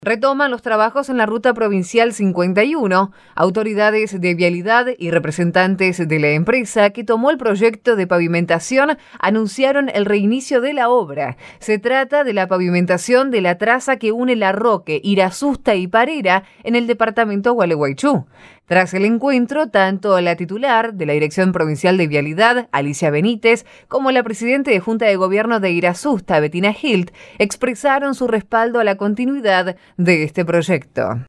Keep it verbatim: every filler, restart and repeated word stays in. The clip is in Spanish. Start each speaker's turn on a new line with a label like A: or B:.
A: Retoman los trabajos en la ruta provincial cincuenta y uno. Autoridades de vialidad y representantes de la empresa que tomó el proyecto de pavimentación anunciaron el reinicio de la obra. Se trata de la pavimentación de la traza que une Larroque, Irazusta y Parera en el departamento Gualeguaychú. Tras el encuentro, tanto la titular de la Dirección Provincial de Vialidad, Alicia Benítez, como la presidenta de Junta de Gobierno de Irazusta, Bettina Hilt, expresaron su respaldo a la continuidad de este proyecto.